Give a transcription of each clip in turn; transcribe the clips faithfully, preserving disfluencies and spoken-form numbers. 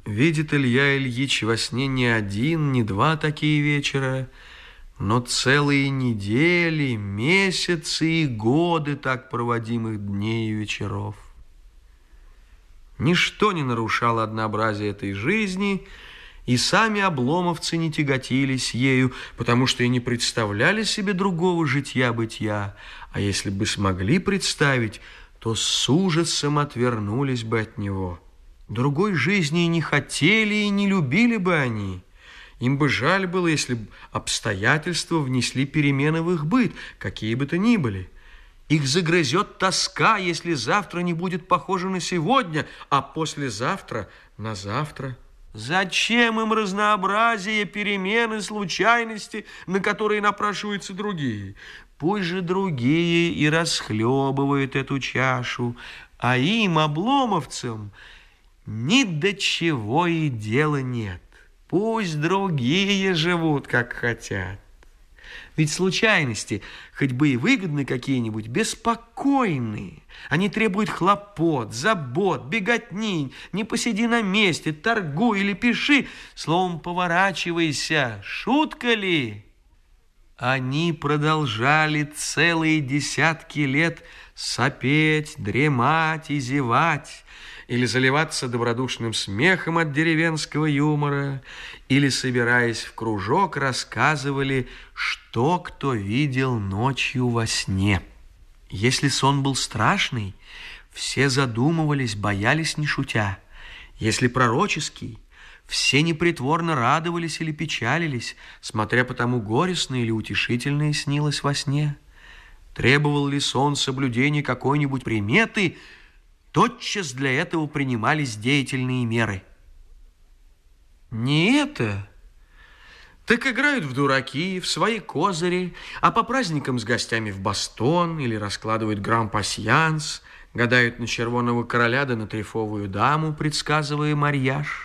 Видит Илья Ильич во сне не один, не два такие вечера, но целые недели, месяцы и годы так проводимых дней и вечеров. Ничто не нарушало однообразие этой жизни, и сами обломовцы не тяготились ею, потому что и не представляли себе другого житья-бытия, а если бы смогли представить, то с ужасом отвернулись бы от него. Другой жизни и не хотели, и не любили бы они. Им бы жаль было, если бы обстоятельства внесли перемены в их быт, какие бы то ни были. Их загрызет тоска, если завтра не будет похоже на сегодня, а послезавтра на завтра. Зачем им разнообразие, перемены, случайности, на которые напрашиваются другие? Пусть же другие и расхлебывают эту чашу, а им, обломовцам, ни до чего и дела нет. Пусть другие живут, как хотят. Ведь случайности, хоть бы и выгодны какие-нибудь, беспокойные. Они требуют хлопот, забот, беготни. Не посиди на месте, торгуй или пиши. Словом, поворачивайся. Шутка ли? Они продолжали целые десятки лет сопеть, дремать и зевать, или заливаться добродушным смехом от деревенского юмора, или, собираясь в кружок, рассказывали, что кто видел ночью во сне. Если сон был страшный, все задумывались, боялись не шутя. Если пророческий, все непритворно радовались или печалились, смотря по тому, горестное или утешительное снилось во сне. Требовал ли сон соблюдения какой-нибудь приметы, тотчас для этого принимались деятельные меры. Не это, так играют в дураки, в свои козыри, а по праздникам с гостями в бастон или раскладывают гран-пасьянс, гадают на червоного короля да на трефовую даму, предсказывая марьяж.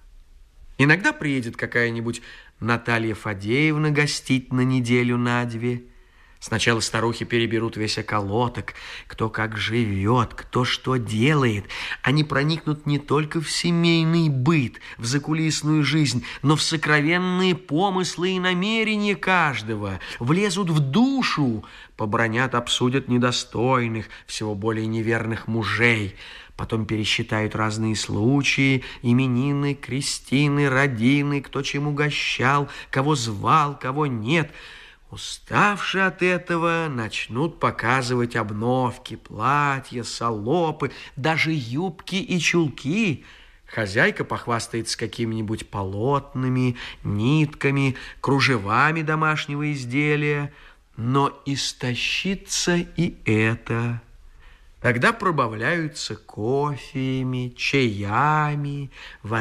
Иногда приедет какая-нибудь Наталья Фадеевна гостить на неделю на две. Сначала старухи переберут весь околоток, кто как живет, кто что делает. Они проникнут не только в семейный быт, в закулисную жизнь, но в сокровенные помыслы и намерения каждого, влезут в душу, побранят, обсудят недостойных, всего более неверных мужей. Потом пересчитают разные случаи, именины, крестины, родины, кто чем угощал, кого звал, кого нет. Уставшие от этого, начнут показывать обновки, платья, салопы, даже юбки и чулки. Хозяйка похвастается какими-нибудь полотнами, нитками, кружевами домашнего изделия, но истощится и это. Тогда пробавляются кофеями, чаями,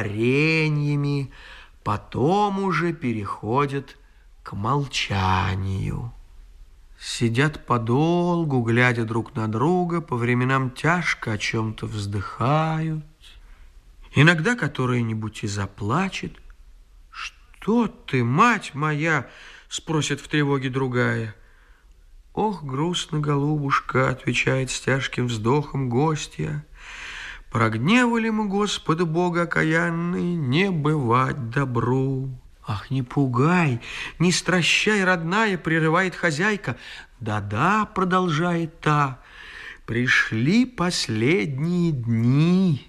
вареньями, потом уже переходят к молчанию. Сидят подолгу, глядя друг на друга, по временам тяжко о чем-то вздыхают. Иногда которая-нибудь и заплачет. «Что ты, мать моя?» — спросит в тревоге другая. «Ох, грустно, голубушка», — отвечает с тяжким вздохом гостья. «Прогневали мы Господа Бога окаянный, не бывать добру». «Ах, не пугай, не стращай, родная», — прерывает хозяйка. «Да-да», — продолжает та, — «пришли последние дни,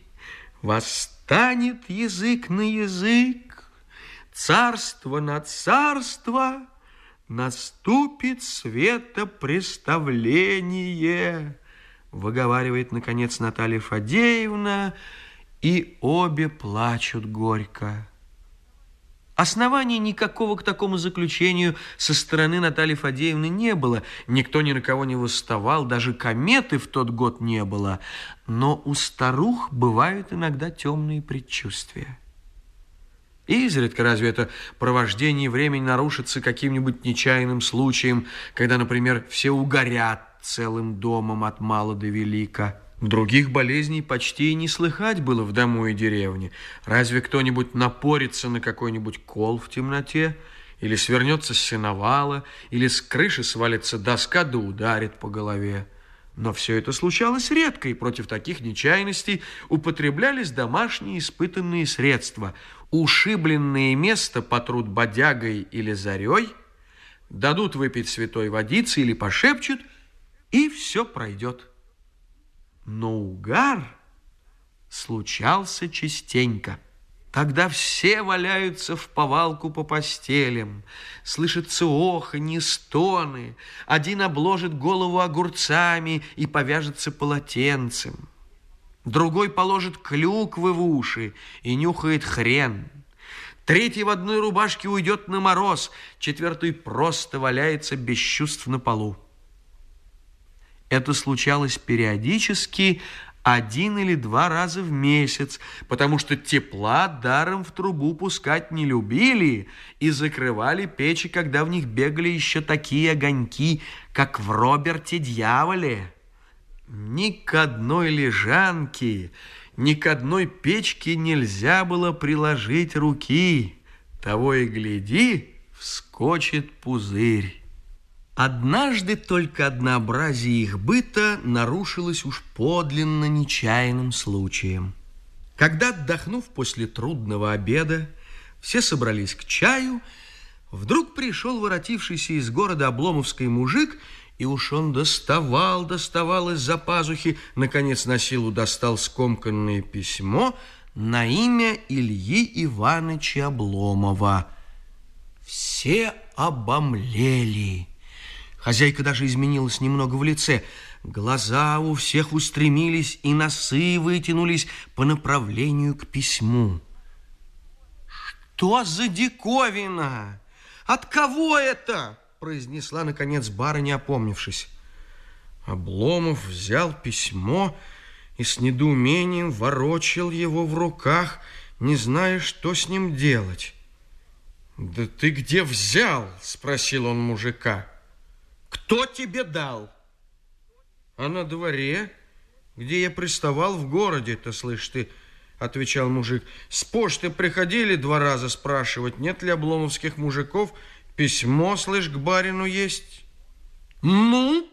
восстанет язык на язык, царство на царство, наступит светопреставление», — выговаривает, наконец, Наталья Фадеевна, и обе плачут горько. Оснований никакого к такому заключению со стороны Натальи Фадеевны не было. Никто ни на кого не восставал, даже кометы в тот год не было. Но у старух бывают иногда темные предчувствия. Изредка разве это провождение времени нарушится каким-нибудь нечаянным случаем, когда, например, все угорят целым домом от мала до велика. Других болезней почти и не слыхать было в дому и деревне. Разве кто-нибудь напорится на какой-нибудь кол в темноте, или свернется с сеновала, или с крыши свалится доска да ударит по голове. Но все это случалось редко, и против таких нечаянностей употреблялись домашние испытанные средства. Ушибленное место потрут бодягой или зарей, дадут выпить святой водицы или пошепчут, и все пройдет. Но угар случался частенько. Тогда все валяются вповалку по постелям, слышатся оханье, стоны, один обложит голову огурцами и повяжется полотенцем, другой положит клюквы в уши и нюхает хрен, третий в одной рубашке уйдет на мороз, четвертый просто валяется без чувств на полу. Это случалось периодически, один или два раза в месяц, потому что тепла даром в трубу пускать не любили и закрывали печи, когда в них бегали еще такие огоньки, как в Роберте-дьяволе. Ни к одной лежанке, ни к одной печке нельзя было приложить руки. Того и гляди, вскочит пузырь. Однажды только однообразие их быта нарушилось уж подлинно нечаянным случаем. Когда, отдохнув после трудного обеда, все собрались к чаю, вдруг пришел воротившийся из города обломовский мужик, и уж он доставал, доставал из-за пазухи, наконец на силу достал скомканное письмо на имя Ильи Ивановича Обломова. Все обомлели. Хозяйка даже изменилась немного в лице. Глаза у всех устремились, и носы вытянулись по направлению к письму. «Что за диковина? От кого это?» произнесла, наконец, барыня, опомнившись. Обломов взял письмо и с недоумением ворочал его в руках, не зная, что с ним делать. «Да ты где взял?» спросил он мужика. «Кто тебе дал?» «А на дворе, где я приставал в городе-то, слышь ты», отвечал мужик. «С почты приходили два раза спрашивать, нет ли обломовских мужиков. Письмо, слышь, к барину есть». «Ну?»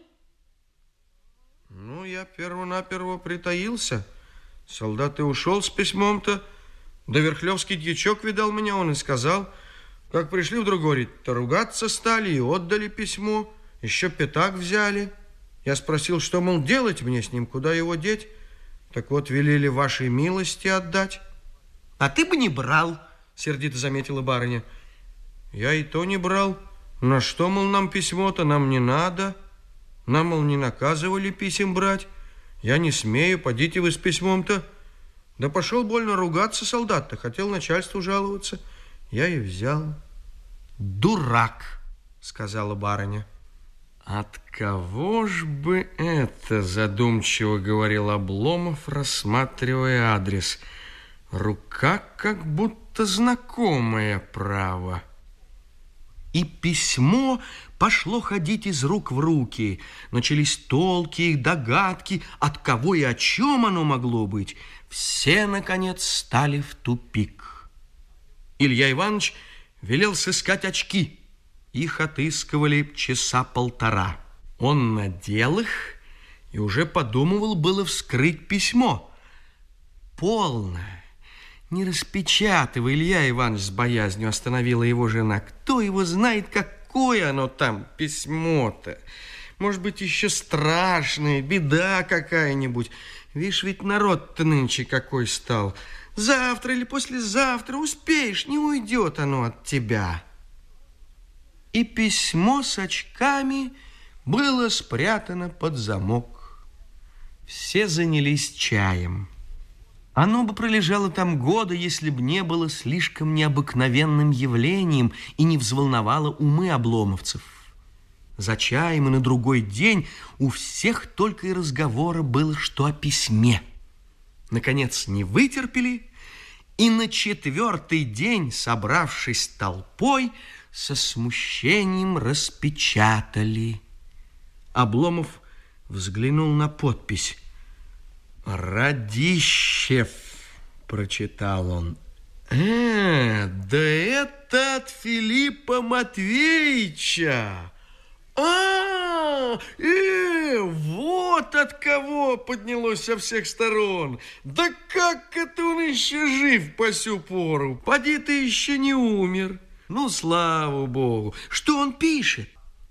«Ну, я перво-наперво притаился. Солдат и ушел с письмом-то. Да верхлевский дьячок видал меня, он и сказал. Как пришли вдруг, говорит, то ругаться стали и отдали письмо. Еще пятак взяли. Я спросил, что, мол, делать мне с ним, куда его деть. Так вот, велели вашей милости отдать». «А ты бы не брал», сердито заметила барыня. «Я и то не брал. На что, мол, нам письмо-то? Нам не надо. Нам, мол, не наказывали писем брать. Я не смею, подите вы с письмом-то». Да пошел больно ругаться солдат-то, хотел начальству жаловаться. Я и взял. «Дурак», сказала барыня. «От кого ж бы это?» задумчиво говорил Обломов, рассматривая адрес. «Рука как будто знакомая, право». И письмо пошло ходить из рук в руки. Начались толки, догадки, от кого и о чем оно могло быть. Все, наконец, стали в тупик. Илья Иванович велел сыскать очки. Их отыскивали часа полтора. Он надел их и уже подумывал было вскрыть письмо. «Полно! Не распечатывай, Илья Иванович!» с боязнью остановила его жена. «Кто его знает, какое оно там письмо-то? Может быть, еще страшное, беда какая-нибудь. Видишь, ведь народ-то нынче какой стал. Завтра или послезавтра успеешь, не уйдет оно от тебя». И письмо с очками было спрятано под замок. Все занялись чаем. Оно бы пролежало там года, если б не было слишком необыкновенным явлением и не взволновало умы обломовцев. За чаем и на другой день у всех только и разговора было, что о письме. Наконец не вытерпели, и на четвертый день, собравшись толпой, со смущением распечатали. Обломов взглянул на подпись. «Радищев», прочитал он. «Э, да это от Филиппа Матвеевича! А, А, э, вот от кого поднялось со всех сторон. Да как это он еще жив по сю пору? Поди ты еще не умер. Ну, слава богу. Что он пишет?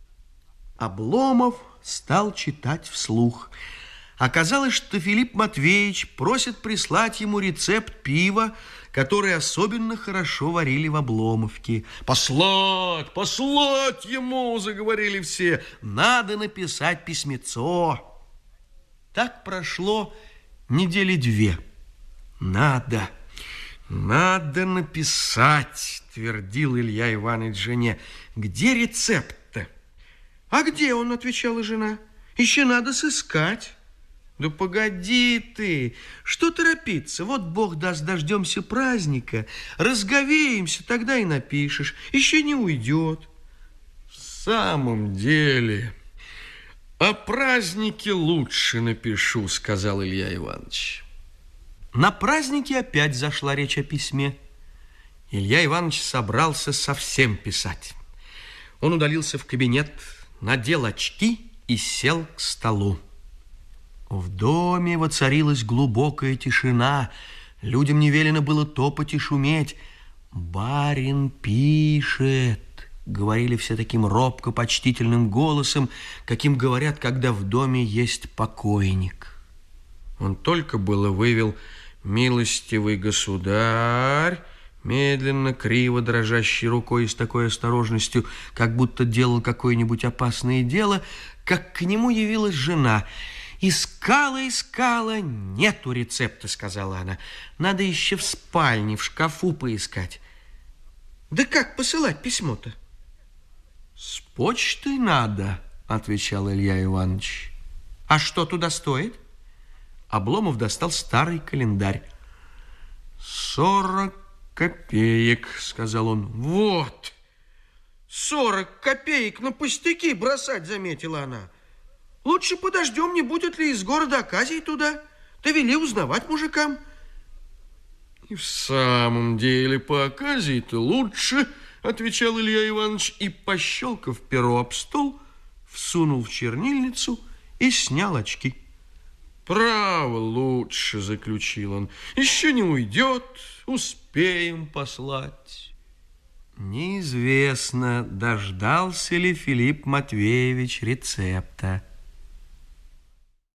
Обломов стал читать вслух. Оказалось, что Филипп Матвеевич просит прислать ему рецепт пива, который особенно хорошо варили в Обломовке. «Послать, послать ему!» – заговорили все. «Надо написать письмецо». Так прошло недели две. «Надо, надо написать», – твердил Илья Иванович жене. «Где рецепт-то?» «А где он?» – отвечала жена. «Еще надо сыскать». Да погоди ты, что торопиться? Вот Бог даст, дождемся праздника, разговеемся, тогда и напишешь, еще не уйдет. В самом деле, о празднике лучше напишу, сказал Илья Иванович. На празднике опять зашла речь о письме. Илья Иванович собрался совсем писать. Он удалился в кабинет, надел очки и сел к столу. В доме воцарилась глубокая тишина. Людям не велено было топать и шуметь. «Барин пишет», — говорили все таким робко-почтительным голосом, каким говорят, когда в доме есть покойник. Он только было вывел «Милостивый государь», медленно, криво, дрожащей рукой и с такой осторожностью, как будто делал какое-нибудь опасное дело, как к нему явилась жена. «Искала, искала, нету рецепта», — сказала она. «Надо еще в спальне, в шкафу поискать». «Да как посылать письмо-то?» «С почтой надо», — отвечал Илья Иванович. «А что туда стоит?» Обломов достал старый календарь. «Сорок копеек», — сказал он. «Вот, сорок копеек на пустяки бросать», — заметила она. «Лучше подождем, не будет ли из города оказий туда. Ты вели узнавать мужикам». «И в самом деле по оказии-то лучше», — отвечал Илья Иванович, и, пощелкав перо об стол, всунул в чернильницу и снял очки. «Право лучше», — заключил он. «Еще не уйдет, успеем послать». Неизвестно, дождался ли Филипп Матвеевич рецепта.